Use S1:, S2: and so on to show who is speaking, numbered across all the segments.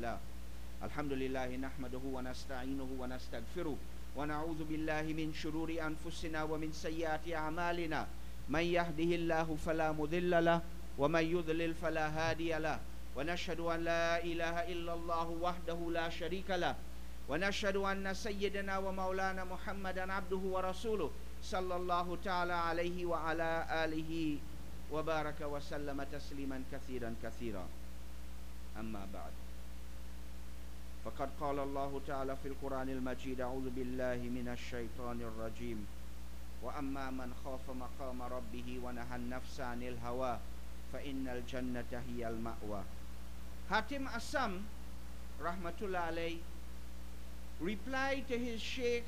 S1: الله. الحمد لله نحمده ونستعينه ونستغفره ونعوذ بالله من شرور أنفسنا ومن سيئات أعمالنا. من يهده الله فلا مضل له ومن يضلل فلا هادي له. ونشهد أن لا إله إلا الله وحده لا شريك له. ونشهد أن سيدنا ومولانا محمدا عبده ورسوله صلى الله تعالى عليه وعلى آله وبارك وسلم تسليما كثيرا كثيرا. أما بعد، فقد قال الله تعالى في القرآن المجيد: أعوذ بالله من الشيطان الرجيم. وأما من خاف مقام ربه ونهى النفس عن الهوى فإن الجنة هي المأوى. Hatim Assam rahmatullah alayh replied to his sheikh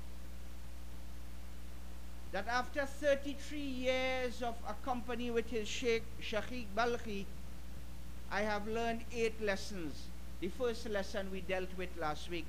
S1: that after 33 years of accompany with his sheikh Shaqiq Balkhi, I have learned 8 lessons. The first lesson we dealt with last week.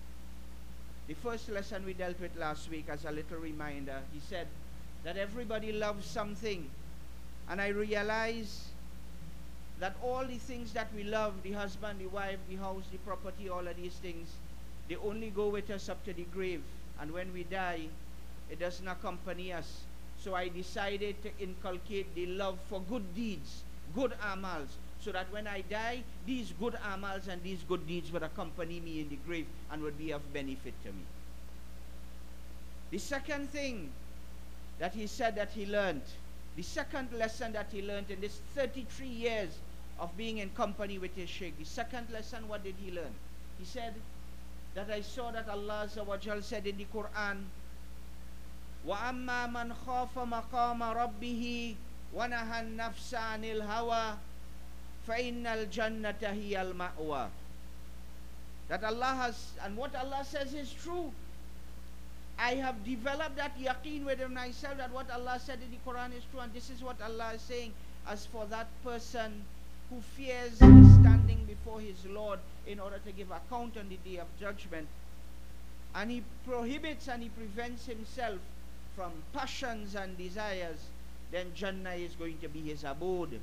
S1: As a little reminder, he said that everybody loves something, and I realize that all the things that we love, the husband, the wife, the house, the property, all of these things, they only go with us up to the grave, and when we die, it doesn't accompany us. So I decided to inculcate the love for good deeds, good amals, so that when I die, these good amals and these good deeds would accompany me in the grave and would be of benefit to me. The second thing that he said that he learned, the second lesson that he learned in this 33 years of being in company with his sheikh, the second lesson, what did he learn? He said that I saw that Allah Azza wa Jal said in the Quran, وَأَمَّا مَنْ خَافَ مَقَامَ رَبِّهِ وَنَهَى النَّفْسَ عَنِ الْهَوَى فَإِنَّ الْجَنَّةَ هِيَ الْمَأْوَى. That Allah has, and what Allah says is true. I have developed that yaqeen within myself that what Allah said in the Quran is true, and this is what Allah is saying. As for that person who fears standing before his Lord in order to give account on the day of judgment, and he prohibits and he prevents himself from passions and desires, then Jannah is going to be his abode.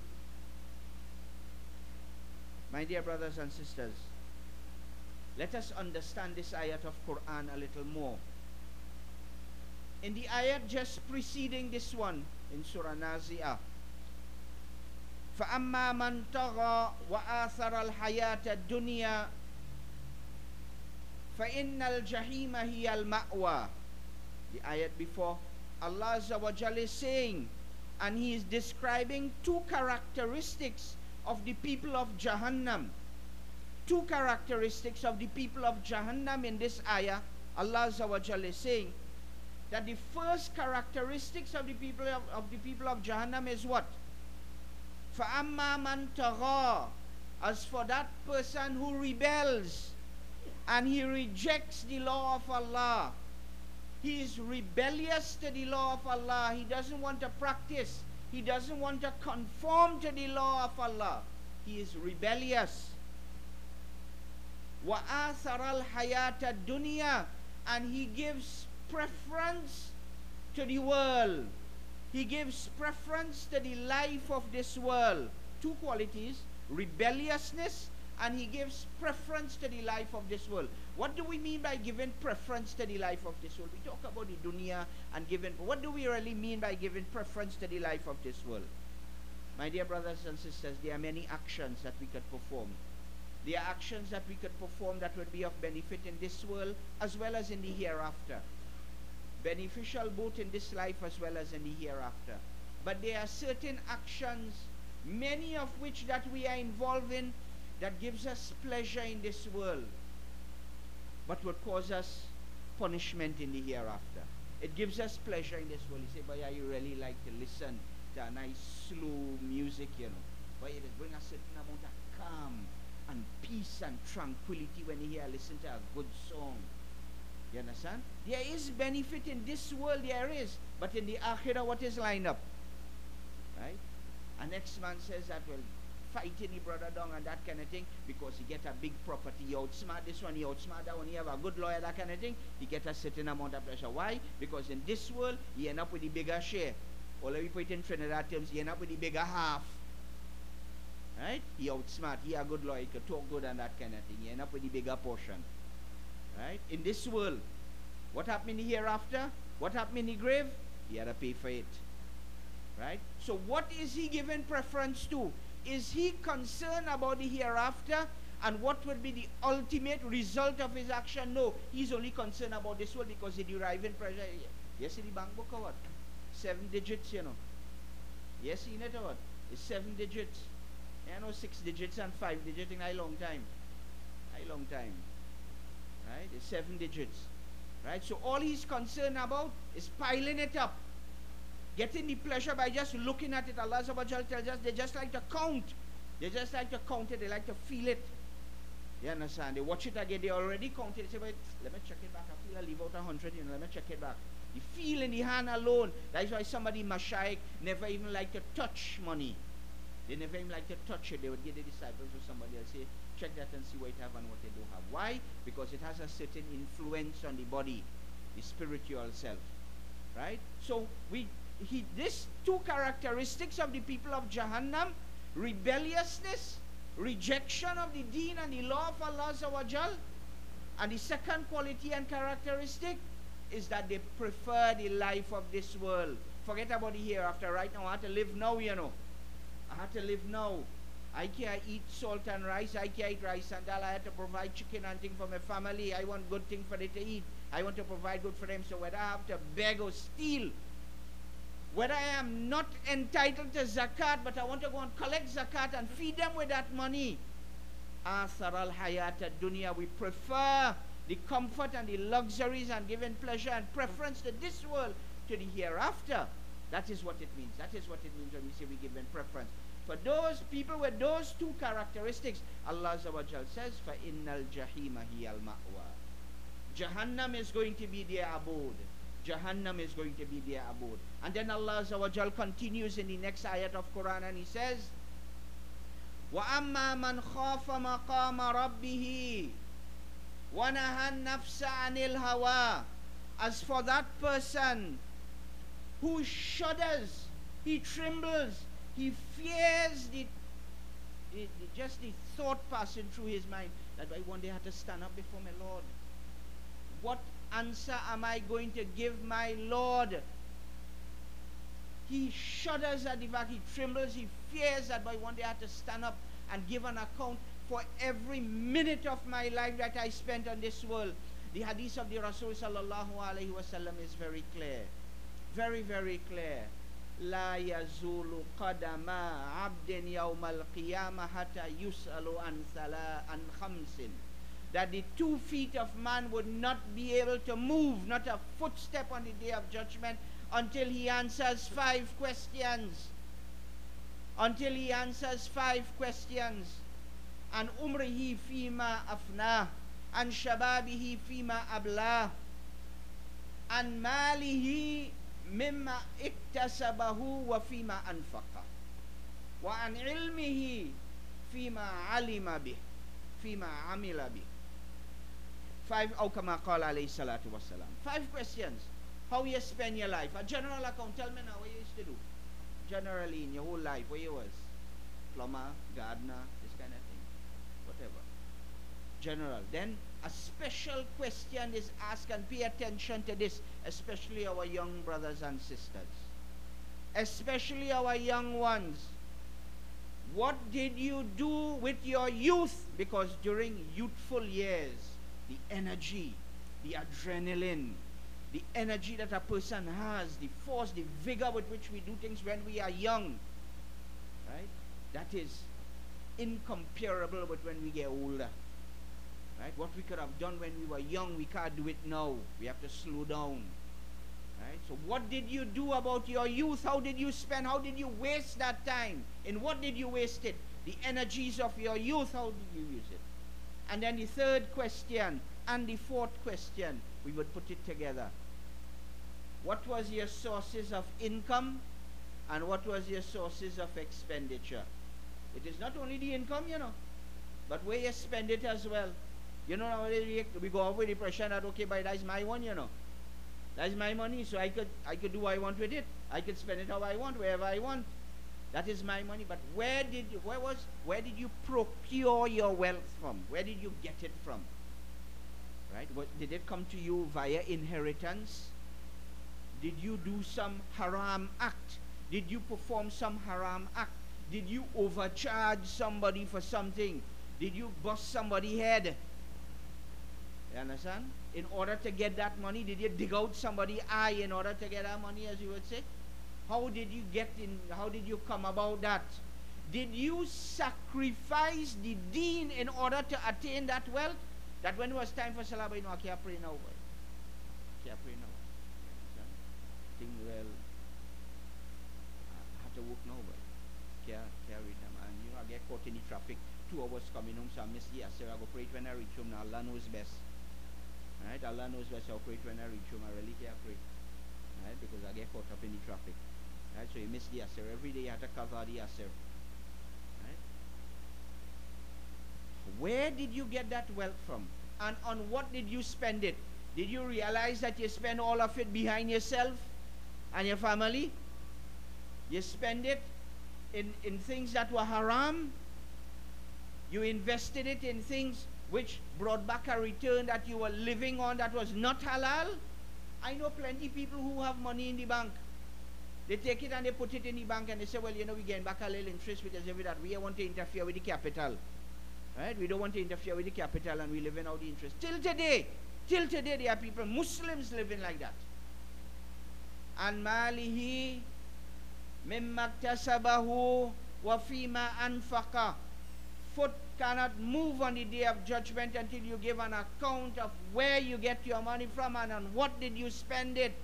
S1: My dear brothers and sisters, let us understand this ayat of Quran a little more. In the ayat just preceding this one, in Surah Nazi'ah, فَأَمَّا مَنْ طَغَى وَآثَرَ الْحَيَاةَ الدُّنْيَا فَإِنَّ الْجَحِيمَ هِيَ الْمَأْوَى. The ayat before, Allah Azza wa Jalla is saying, and He is describing 2 characteristics of the people of Jahannam. 2 characteristics of the people of Jahannam in this ayah. Allah Azza wa Jalla is saying that the first characteristics of the people of Jahannam is what? فَأَمَّا مَنْ تَغَى. As for that person who rebels and he rejects the law of Allah, he is rebellious to the law of Allah. He doesn't want to practice. He doesn't want to conform to the law of Allah. He is rebellious. وَآثَرَ الْحَيَاةَ الدُّنْيَا. And he gives preference to the world. He gives preference to the life of this world. 2 qualities: rebelliousness, and he gives preference to the life of this world. What do we mean by giving preference to the life of this world? We talk about the dunya and giving. What do we really mean by giving preference to the life of this world? My dear brothers and sisters, there are many actions that we could perform. There are actions that we could perform that would be of benefit in this world as well as in the hereafter. Beneficial both in this life as well as in the hereafter. But there are certain actions, many of which that we are involved in, that gives us pleasure in this world, but would cause us punishment in the hereafter. It gives us pleasure in this world. You say, boy, you really like to listen to a nice slow music, you know. Boy, it brings a certain amount of calm and peace and tranquility when you listen to a good song. You understand? There is benefit in this world, there is. But in the akhirah, what is lined up? Right? And next man says that, well, fighting the brother down and that kind of thing, because he get a big property, he outsmart this one, he outsmart that one, he have a good lawyer, that kind of thing, he get a certain amount of pressure. Why? Because in this world, he end up with the bigger share. Or let me put it in Trinidad terms, he end up with the bigger half. Right? He outsmart, he a good lawyer, he could talk good and that kind of thing. He end up with the bigger portion. Right? In this world, what happened in the hereafter? What happened in the grave? He had to pay for it. Right? So what is he giving preference to? Is he concerned about the hereafter and what will be the ultimate result of his action? No. He's only concerned about this world because he's deriving pressure. Yes, in the bank book or what? 7 digits, you know. Yes, in it or what? It's 7 digits. You know, 6 digits and 5 digits in a long time. A long time. Right? It's 7 digits. Right? So all he's concerned about is piling it up. Getting the pleasure by just looking at it. Allah Subhanahu wa Ta'ala tells us they just like to count. They just like to count it. They like to feel it. You understand? They watch it again. They already counted. They say, wait, let me check it back. I feel I leave out 100. You know, let me check it back. The feel in the hand alone. That's why somebody Mashaykh never even like to touch money. They never even like to touch it. They would give the disciples or somebody else, say, check that and see what it have and what they don't have. Why? Because it has a certain influence on the body, the spiritual self. Right? So these two characteristics of the people of Jahannam, rebelliousness, rejection of the deen and the law of Allah Azawajal, and the second quality and characteristic is that they prefer the life of this world. Forget about the hereafter. Right now, I have to live now, you know. I have to live now. I can't eat salt and rice. I can't eat rice and dal. I have to provide chicken and thing for my family. I want good thing for them to eat. I want to provide good for them. So whether I have to beg or steal, whether I am not entitled to zakat, but I want to go and collect zakat and feed them with that money. Athar al-hayat ad-dunya. We prefer the comfort and the luxuries and giving pleasure and preference to this world to the hereafter. That is what it means. That is what it means when we say we give them preference. For those people with those two characteristics, Allah Azawajal says, فَإِنَّ الْجَحِيمَ هِيَ الْمَأْوَى. Jahannam is going to be their abode. Jahannam is going to be their abode. And then Allah Azawajal continues in the next ayat of Quran and He says, وَأَمَّا مَنْ خَافَ مَقَامَ رَبِّهِ وَنَهَى النَّفْسَ عَنِ الْهَوَىٰ. As for that person who shudders, he trembles, he fears just the thought passing through his mind that I one day have to stand up before my Lord. What answer am I going to give my Lord? He shudders at the fact, he trembles, he fears that by one day I have to stand up and give an account for every minute of my life that I spent on this world. The hadith of the Rasul sallallahu alayhi wasallam is very clear. Very, very clear. لا يزول قدم عبد يوم القيامة حتى يسأل عن خمس. That the 2 feet of man would not be able to move, not a footstep on the day of judgment, until he answers 5 questions. Until he answers 5 questions. An umrihi fima afnah, an shababihi fima ablah, an malihi mimma iktasabahu wa fima anfaqa, wa an ilmihi fima alima bih, fima amila bih. 5, aw kama qala alayhi salatu wassalam. 5 questions. How you spend your life. A general account. Tell me now what you used to do. Generally in your whole life, where you was. Plumber, gardener, this kind of thing. Whatever. General. Then a special question is asked, and pay attention to this, especially our young brothers and sisters. Especially our young ones. What did you do with your youth? Because during youthful years, the energy, the adrenaline, the energy that a person has, the force, the vigor with which we do things when we are young, right? That is incomparable with when we get older. Right? What we could have done when we were young, we can't do it now. We have to slow down. Right? So what did you do about your youth? How did you spend? How did you waste that time? In what did you waste it? The energies of your youth, how did you use it? And then the third question and the fourth question, we would put it together. What was your sources of income and what was your sources of expenditure? It is not only the income, you know, but where you spend it as well. You know, nowadays we go off with the impression that, okay, but that's my one, you know. That's my money, so I could do what I want with it. I could spend it how I want, wherever I want. That is my money. But where did you procure your wealth from? Where did you get it from? Right? Did it come to you via inheritance? Did you do some haram act? Did you perform some haram act? Did you overcharge somebody for something? Did you bust somebody's head? You understand? In order to get that money, did you dig out somebody's eye in order to get that money, as you would say? How did you come about that? Did you sacrifice the deen in order to attain that wealth? That when it was time for Salah, you know, I can't pray now, boy. I can't pray now. Think well, I have to work now, boy. Can't read them. And you know, I get caught in the traffic. 2 hours coming home, so I miss the Asr. I go pray it when I reach home. Now Allah knows best. Right? Allah knows best. I'll pray it when I reach home. I really can't pray. Right? Because I get caught up in the traffic. Right? So you miss the Asr. Every day you have to cover the Asr. Right? Where did you get that wealth from? And on what did you spend it? Did you realize that you spend all of it behind yourself and your family? You spend it in things that were haram. You invested it in things which brought back a return that you were living on that was not halal. I know plenty of people who have money in the bank. They take it and they put it in the bank and they say, well, you know, we're getting back a little interest because of that. We don't want to interfere with the capital. Right? We don't want to interfere with the capital and we're living out the interest. Till today, there are people, Muslims living like that. And malihi mimma iktasabahu wa fima anfaqa. Foot cannot move on the day of judgment until you give an account of where you get your money from and on what did you spend it.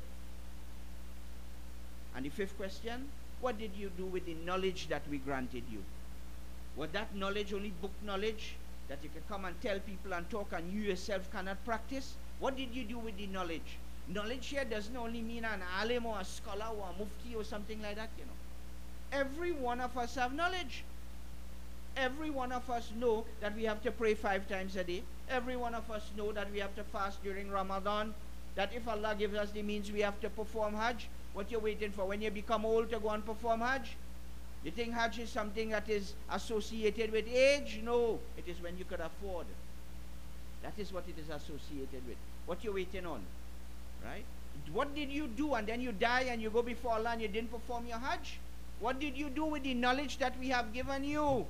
S1: And the 5th question, what did you do with the knowledge that we granted you? Was that knowledge only book knowledge that you can come and tell people and talk and you yourself cannot practice? What did you do with the knowledge? Knowledge here doesn't only mean an alim or a scholar or a mufti or something like that, you know. Every one of us have knowledge. Every one of us know that we have to pray 5 times a day. Every one of us know that we have to fast during Ramadan. That if Allah gives us the means, we have to perform Hajj. What you're waiting for? When you become old to go and perform Hajj? You think Hajj is something that is associated with age? No. It is when you could afford. That is what it is associated with. What you're waiting on. Right? What did you do? And then you die and you go before Allah and you didn't perform your Hajj? What did you do with the knowledge that we have given you?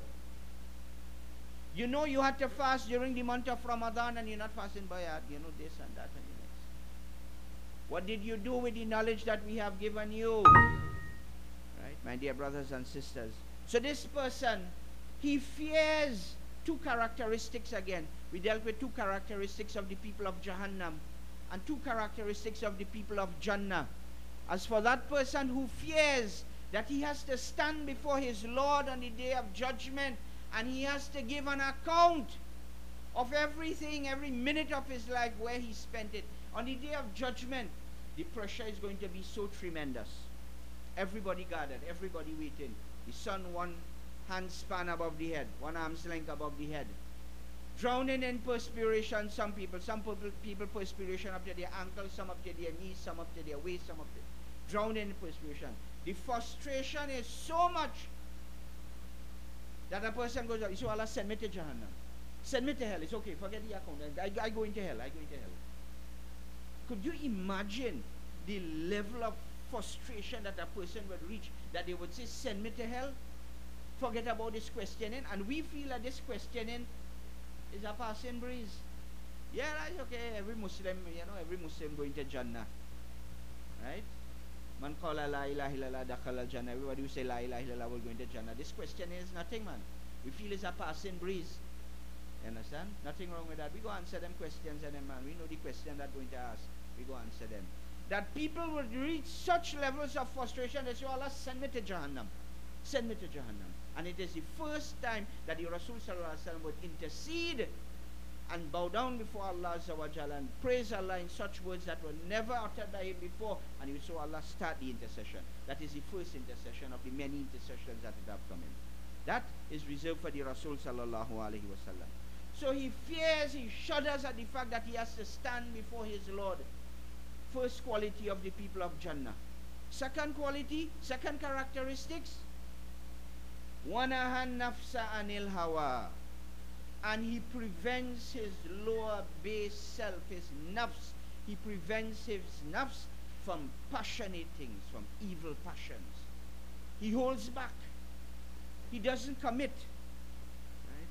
S1: You know you had to fast during the month of Ramadan and you're not fasting bayat, you know, this and that and the next. What did you do with the knowledge that we have given you? Right, my dear brothers and sisters. So this person, he fears 2 characteristics again. We dealt with 2 characteristics of the people of Jahannam and 2 characteristics of the people of Jannah. As for that person who fears that he has to stand before his Lord on the day of judgment, and he has to give an account of everything, every minute of his life, where he spent it. On the day of judgment, the pressure is going to be so tremendous. Everybody gathered, everybody waiting. The sun 1 hand span above the head, 1 arm's length above the head. Drowning in perspiration, some people perspiration up to their ankles, some up to their knees, some up to their waist, some up to... Drowning in perspiration. The frustration is so much that a person goes, so Allah send me to Jahannam. Send me to hell. It's okay, forget the account. I go into hell. I go into hell. Could you imagine the level of frustration that a person would reach, that they would say, send me to hell? Forget about this questioning. And we feel that this questioning is a passing breeze. Yeah, that's okay. Every Muslim, you know, every Muslim going to Jannah. Right? Man qala la ilaha illallah dakhala Jannah. Everybody who say la ilaha illallah will go into Jannah. This question is nothing, man. We feel it's a passing breeze. You understand? Nothing wrong with that. We go answer them questions and then, man, we know the question that we're going to ask. We go answer them. That people would reach such levels of frustration that say, Allah, send me to Jahannam. Send me to Jahannam. And it is the first time that the Rasul Sallallahu Alaihi Wasallam would intercede and bow down before Allah Azza wa Jalla and praise Allah in such words that were never uttered by him before, and he saw Allah start the intercession. That is the first intercession of the many intercessions that have from him. That is reserved for the Rasul Sallallahu Alaihi Wasallam. So he fears, he shudders at the fact that he has to stand before his Lord. First quality of the people of Jannah. Second quality, second characteristics, وَنَهَا النَّفْسَ عَنِ الْهَوَى. And he prevents his lower base self, his nafs. He prevents his nafs from passionate things, from evil passions. He holds back. He doesn't commit. Right?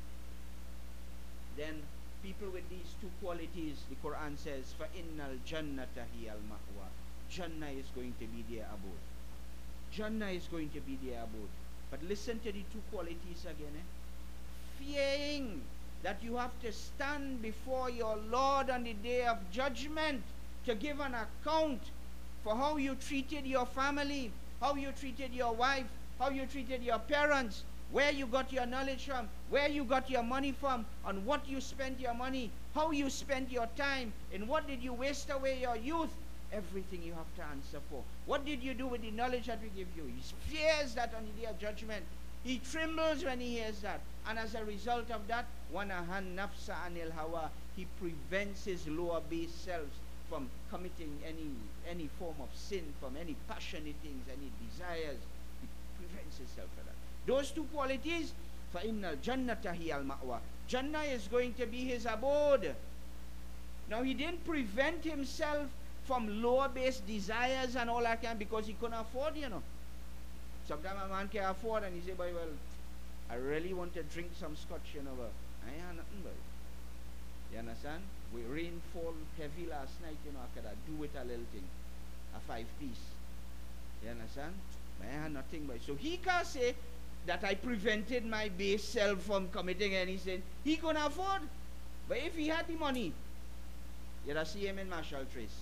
S1: Then people with these two qualities, the Quran says, فَإِنَّ الْجَنَّةَ هِيَ الْمَأْوَى. Jannah is going to be their abode. Jannah is going to be their abode. But listen to the two qualities again. Fearing that you have to stand before your Lord on the day of judgment to give an account for how you treated your family, how you treated your wife, how you treated your parents, where you got your knowledge from, where you got your money from, on what you spent your money, how you spent your time, in what did you waste away your youth. Everything you have to answer for. What did you do with the knowledge that we give you? He fears that on the day of judgment. He trembles when he hears that. And as a result of that, وَنَهَا النَّفْسَ عَنِ الْهَوَى. He prevents his lower base selves from committing any form of sin, from any passionate things, any desires. He prevents himself from that. Those two qualities, فَإِنَّ الْجَنَّةَ هِيَ الْمَأْوَى. Jannah is going to be his abode. Now he didn't prevent himself from lower base desires and all that kind because he couldn't afford, you know. Sometimes a man can afford and he say, boy, well, I really want to drink some scotch, you know, but I ain't nothing, boy. You understand? We rain fall heavy last night, you know, I could do with a little thing, a 5-piece. You understand? But I had nothing, boy. So he can't say that I prevented my base self from committing any sin. He couldn't afford. But if he had the money, you'd see him in Marshall Trace.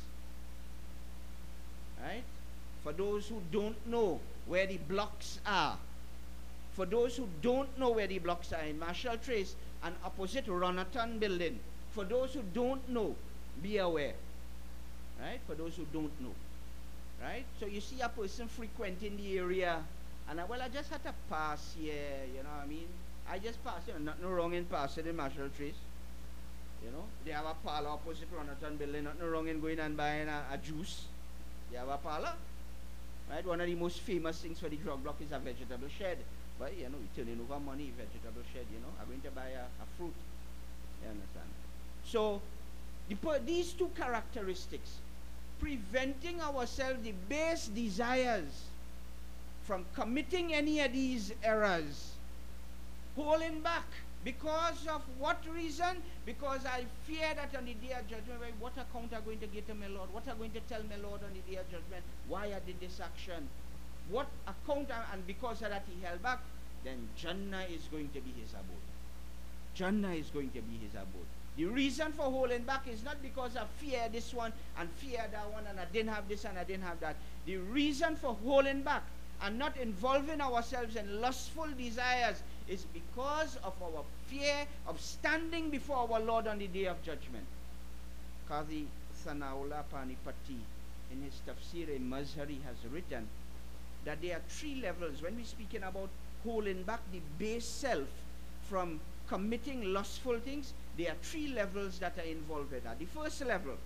S1: Right? For those who don't know where the blocks are, for those who don't know where the blocks are, in Marshall Trace and opposite Ronaton building, for those who don't know, be aware. Right? For those who don't know. Right? So you see a person frequenting the area, and I just had to pass here, you know what I mean? I just passed, you know, nothing wrong in passing in Marshall Trace. You know, they have a parlor opposite Ronaton building, nothing wrong in going and buying a juice. They have a parlor. Right? One of the most famous things for the drug block is a vegetable shed. But, you know, you're turning over money, vegetable shed, you know. I'm going to buy a fruit. You understand? So, these two characteristics, preventing ourselves, the base desires, from committing any of these errors, holding back. Because of what reason? Because I fear that on the day of judgment, what account are going to give to my Lord? What are going to tell my Lord on the day of judgment? Why I did this action? What account? And because of that he held back, then Jannah is going to be his abode. Jannah is going to be his abode. The reason for holding back is not because I fear this one and fear that one and I didn't have this and I didn't have that. The reason for holding back and not involving ourselves in lustful desires is because of our fear of standing before our Lord on the day of judgment. Qadi Sanaullah Panipati in his Tafsir Mazhari has written that there are 3 levels when we're speaking about holding back the base self from committing lustful things. There are 3 levels that are involved with that. The first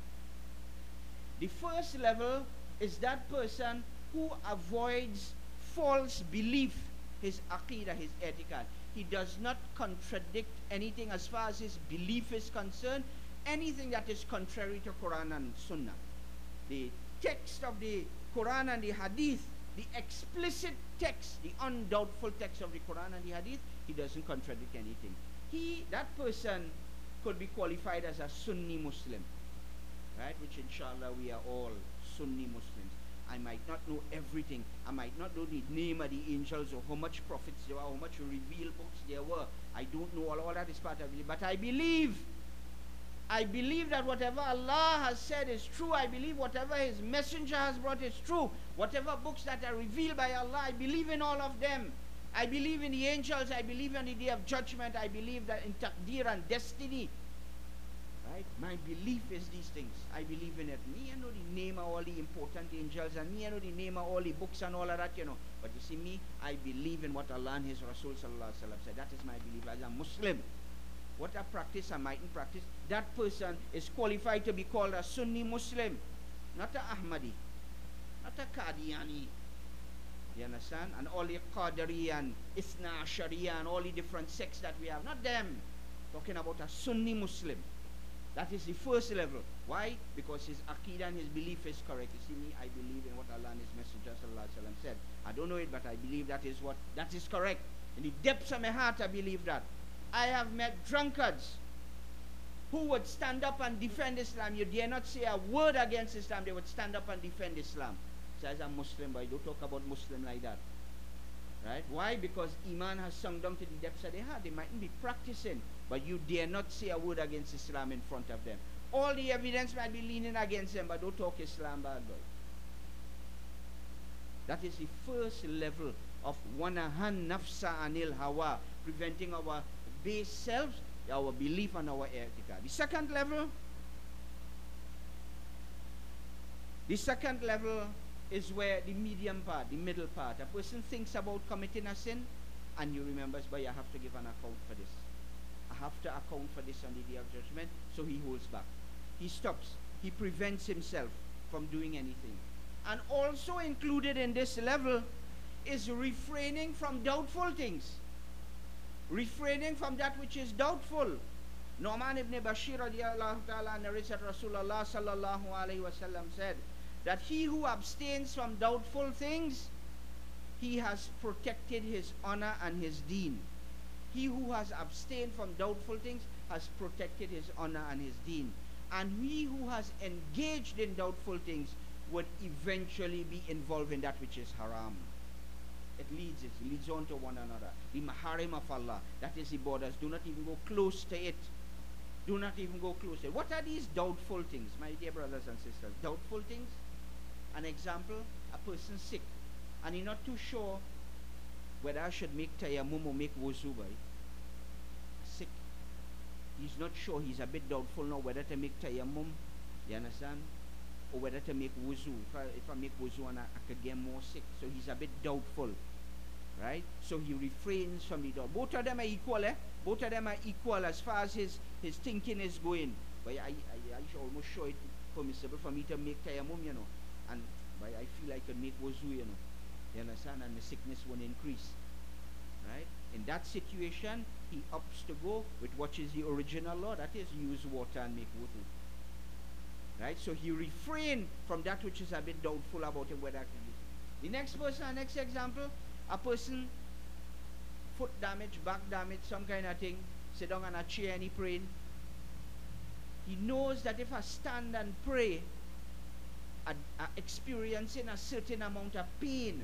S1: level is that person who avoids false belief, his aqidah, his etiquette. He does not contradict anything as far as his belief is concerned, anything that is contrary to Quran and Sunnah. The text of the Quran and the Hadith, the explicit text, the undoubtful text of the Quran and the Hadith, he doesn't contradict anything. That person could be qualified as a Sunni Muslim, right? Which inshallah we are all Sunni Muslims. I might not know everything. I might not know the name of the angels or how much prophets there were, how much revealed books there were. I don't know all that is part of it. But I believe that whatever Allah has said is true. I believe whatever His Messenger has brought is true. Whatever books that are revealed by Allah, I believe in all of them. I believe in the angels. I believe in the day of judgment. I believe that in taqdeer and destiny. Right? My belief is these things. I believe in it. Me, I know the name of all the important angels, and me, I know the name of all the books and all of that, you know. But you see, me, I believe in what Allah and His Rasul sallallahu alaihi wasallam said. That is my belief as a Muslim. What I practice, I mightn't practice. That person is qualified to be called a Sunni Muslim, not a Ahmadi, not a Qadiani, You understand? And all the Qadari and Isna Sharia and all the different sects that we have. Not them. Talking about a Sunni Muslim. That is the first level. Why? Because his aqidah and his belief is correct. You see me, I believe in what Allah and His Messenger ﷺ said. I don't know it, but I believe that is correct. In the depths of my heart, I believe that. I have met drunkards who would stand up and defend Islam. You dare not say a word against Islam. They would stand up and defend Islam. So as a Muslim, boy, don't talk about Muslim like that. Right? Why? Because Iman has sunk down to the depths of their heart. They mightn't be practicing, but you dare not say a word against Islam in front of them. All the evidence might be leaning against them, but don't talk Islam bad, boy. That is the first level of wanahan nafsa anil hawa, preventing our base selves, our belief and our etika. The second level is where the medium part, the middle part. A person thinks about committing a sin, and you remember, but I have to give an account for this. I have to account for this on the day of judgment, so he holds back. He stops. He prevents himself from doing anything. And also included in this level is refraining from doubtful things. Refraining from that which is doubtful. Nu'man ibn Bashir radiallahu ta'ala narrates that Rasulullah sallallahu alayhi wasallam said that he who abstains from doubtful things, he has protected his honor and his deen. He who has abstained from doubtful things has protected his honor and his deen. And he who has engaged in doubtful things would eventually be involved in that which is haram. It leads on to one another. The maharim of Allah, that is the borders. Do not even go close to it. Do not even go close to it. What are these doubtful things, my dear brothers and sisters? Doubtful things? An example, a person sick, and he's not too sure whether I should make tayammum or make wuzu. Sick. He's not sure. He's a bit doubtful now whether to make tayammum, you understand, or whether to make wuzu. If I make wuzu and I could get more sick. So he's a bit doubtful, right? So he refrains from the doubt. Both of them are equal, eh? Both of them are equal as far as his thinking is going. But I almost sure it permissible for me to make tayammum, you know. And but I feel I can make wuzu, you know. You understand? And the sickness won't increase. Right? In that situation, he opts to go with what is the original law, that is, use water and make wudu. Right? So he refrained from that which is a bit doubtful about him whether I can use it. The next person, next example, a person, foot damage, back damage, some kind of thing, sit down on a chair and he praying. He knows that if I stand and pray, experiencing a certain amount of pain,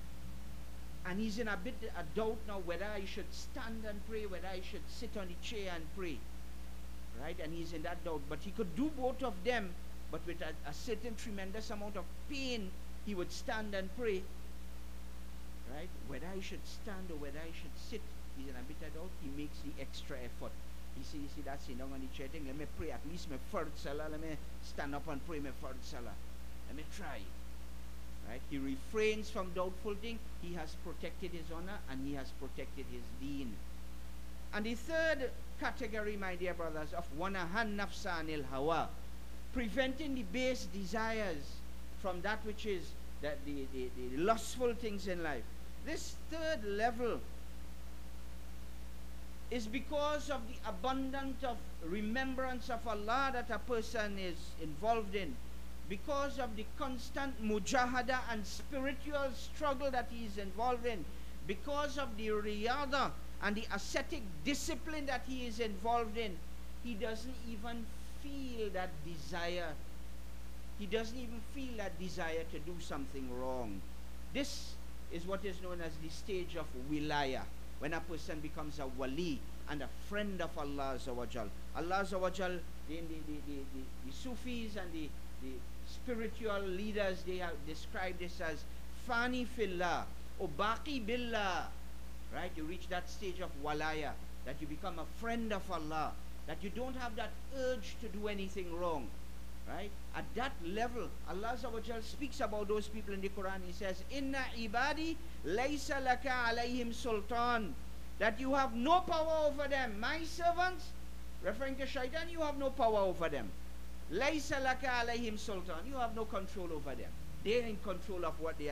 S1: and he's in a bit of doubt now whether I should stand and pray, whether I should sit on the chair and pray, right? And he's in that doubt, but he could do both of them, but with a certain tremendous amount of pain, he would stand and pray, right? Whether I should stand or whether I should sit, he's in a bit of doubt. He makes the extra effort. You see that sitting down on the chair thing, let me pray at least my third salah, let me stand up and pray my third salah. Let me try. Right? He refrains from doubtful things. He has protected his honor and he has protected his deen. And the third category, my dear brothers, of wanahan nafsa anil hawa, preventing the base desires from that which is the lustful things in life. This third level is because of the abundance of remembrance of Allah that a person is involved in, because of the constant mujahada and spiritual struggle that he is involved in, because of the riyada and the ascetic discipline that he is involved in, he doesn't even feel that desire. He doesn't even feel that desire to do something wrong. This is what is known as the stage of wilaya, when a person becomes a wali and a friend of Allah Azza wa Jal. Allah Azza wa Jal, the Sufis and the spiritual leaders, they have described this as fani fillah or baqi billah. Right? You reach that stage of walaya, that you become a friend of Allah, that you don't have that urge to do anything wrong. Right? At that level, Allah Azza wa Jal speaks about those people in the Quran. He says, Inna ibadi laysa laka alayhim sultan, that you have no power over them. My servants, referring to shaitan, you have no power over them. Laysa laka alayhim sultan, you have no control over them. They're in control of what they are doing.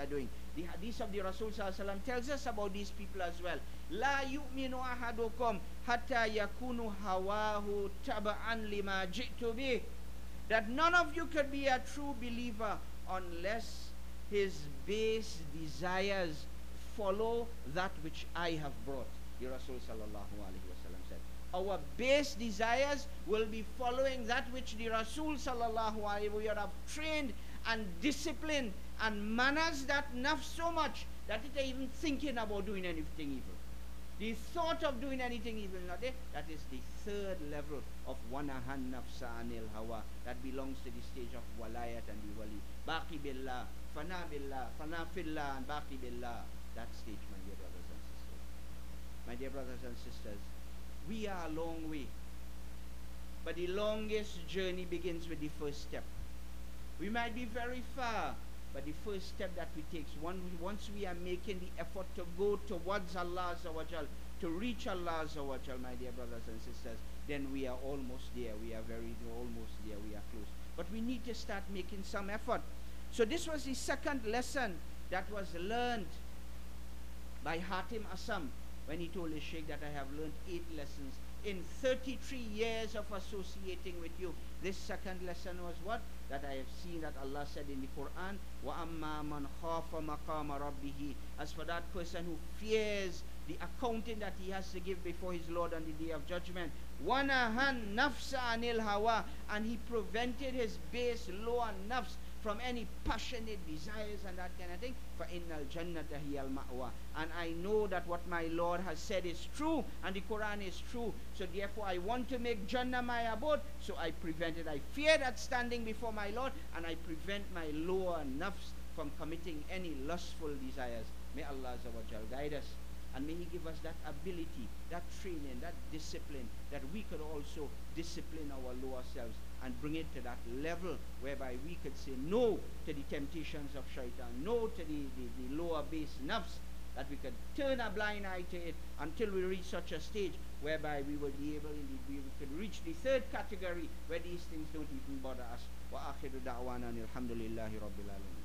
S1: The hadith of the Rasul sallallahu alaihi wasallam tells us about these people as well. La yu'minu ahadukum hatta yakunu hawahu taba'an lima ji'tu bih. That none of you could be a true believer unless his base desires follow that which I have brought. The Rasul sallallahu alaihi wasallam said, our base desires will be following that which the Rasul sallallahu alaihi wasallam have trained and disciplined and manners that nafs so much that it ain't even thinking about doing anything evil. The thought of doing anything evil, not there, that is the third level of wanahan nafsa anil hawa, that belongs to the stage of walayat and the wali. Baqi billah, fana fillah, and baqi billah. That stage, my dear brothers and sisters. My dear brothers and sisters, we are a long way. But the longest journey begins with the first step. We might be very far, but the first step that we take, once we are making the effort to go towards Allah Azza wa Jal, to reach Allah Azza wa Jal, my dear brothers and sisters, then we are almost there. We are almost there. We are close. But we need to start making some effort. So this was the second lesson that was learned by Hatim Assam when he told his sheikh that I have learned 8 lessons in 33 years of associating with you. This second lesson was what? That I have seen that Allah said in the Quran, وَأَمَّا مَنْ خَافَ مَقَامَ رَبِّهِ. As for that person who fears the accounting that he has to give before his Lord on the day of judgment, وَنَهَنْ نَفْسَ عَنِ الْهَوَىٰ. And he prevented his base lower nafs from any passionate desires and that kind of thing. فَإِنَّ الْجَنَّةَ هِيَ الْمَأْوَىٰ. And I know that what my Lord has said is true, and the Quran is true. So therefore I want to make Jannah my abode. So I prevented. I fear that standing before my Lord, and I prevent my lower nafs from committing any lustful desires. May Allah Azza wa Jal guide us. And may He give us that ability, that training, that discipline, that we could also discipline our lower selves and bring it to that level whereby we could say no to the temptations of shaitan, no to the lower base nafs, that we could turn a blind eye to it until we reach such a stage whereby we will be able, we could reach the third category where these things don't even bother us. Wa akhiru da'wana alhamdulillahi rabbil alamin.